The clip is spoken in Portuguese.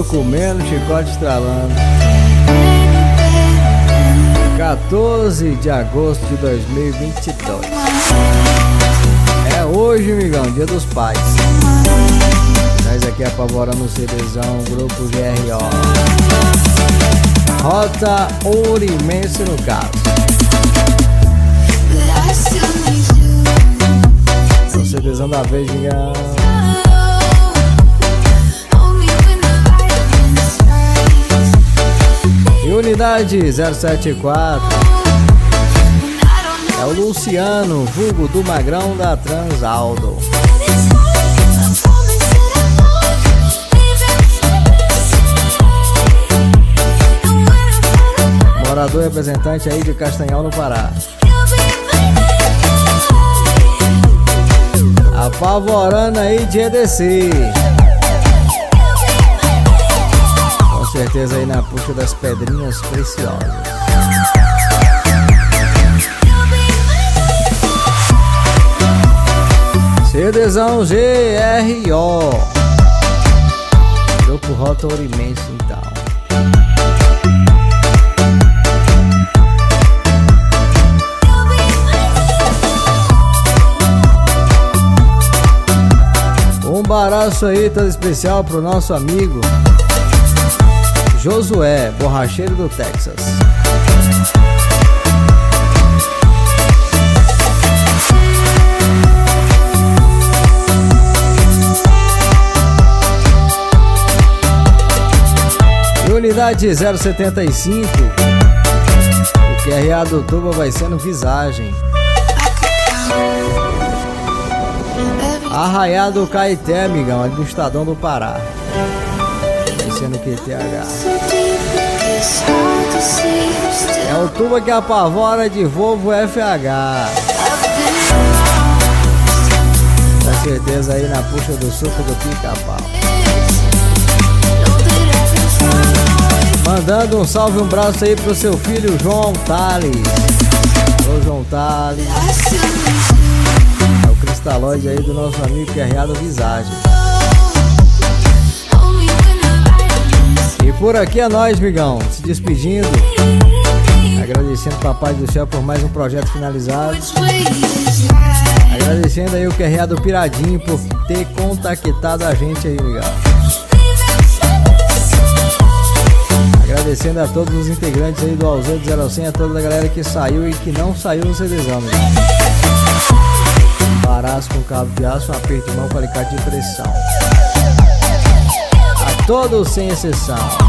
comendo, chicote estralando. 14 de agosto de 2022. É hoje, amigão, dia dos pais. Nós aqui apavorando o CDzão, grupo GRO. Rota Ourimense no caso. O CDzão da vez, amigão. E unidade 074. É o Luciano, vulgo do Magrão da Transaldo. Morador e representante aí de Castanhal, no Pará. Apavorando aí de EDC. Com certeza aí na puxa das pedrinhas preciosas. CDzão GRO. Grupo Rota Ourimense, então. Um abraço aí todo especial pro nosso amigo Josué, borracheiro do Texas. E unidade 075. O QRA do Tuba vai ser no Visagem. Arraiado Caeté, amigão, ali do Estadão do Pará. Vai ser no QTH. É o Tuba que apavora de Volvo FH. Com certeza aí na puxa do suco do Pica-Pau. Mandando um salve, um abraço aí pro seu filho João Tales. Ô João Tales. É o cristalóide aí do nosso amigo QRA do Visagem. E por aqui é nós, migão, se despedindo. Agradecendo o Papai do Céu por mais um projeto finalizado. Agradecendo aí o QRA do Piradinho por ter contactado a gente aí, migão. Agradecendo a todos os integrantes aí do Alzado 0100, a toda a galera que saiu e que não saiu no CDzão, migão. Paraço com cabo de aço, um aperto de mão com alicate de pressão. A todos sem exceção.